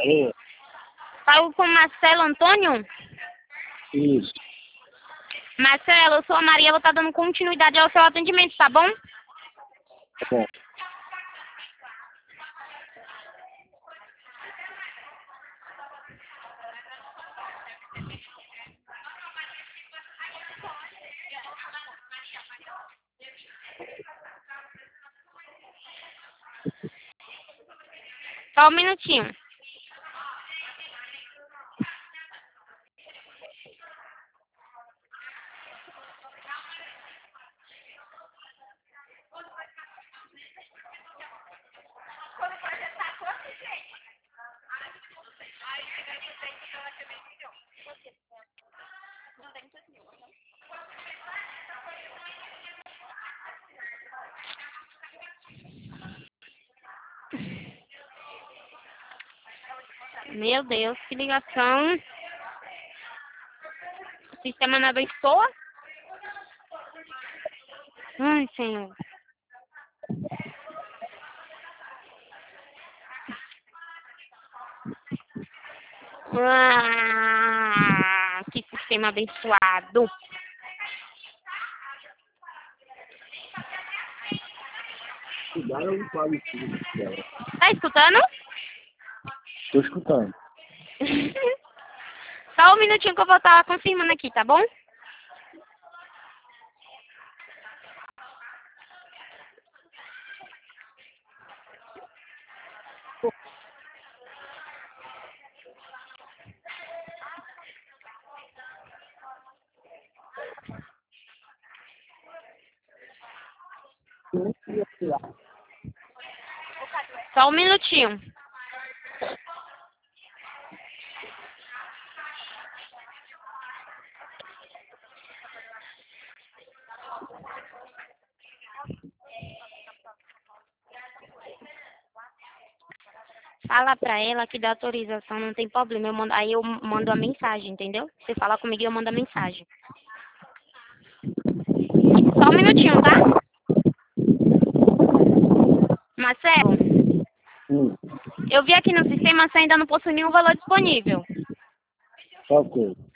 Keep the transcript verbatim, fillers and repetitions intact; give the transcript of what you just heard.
Alô? Falo com Marcelo Antônio? Isso. Marcelo, eu sou a Maria, vou estar dando continuidade ao seu atendimento, tá bom? Tá bom. Só um minutinho. Meu Deus, que ligação. O sistema não abençoa? Ai, Senhor. Ah, que sistema abençoado. Cuidado, eu não falo isso. Tá escutando? Tô escutando. Só um minutinho que eu vou estar confirmando aqui, tá bom? Só um minutinho. Fala pra ela que da autorização não tem problema. Eu mando, aí eu mando a mensagem, entendeu? Você fala comigo e eu mando a mensagem. Só um minutinho, tá? Marcelo, Hum. eu vi aqui no sistema, você ainda não possui nenhum valor disponível. Ok.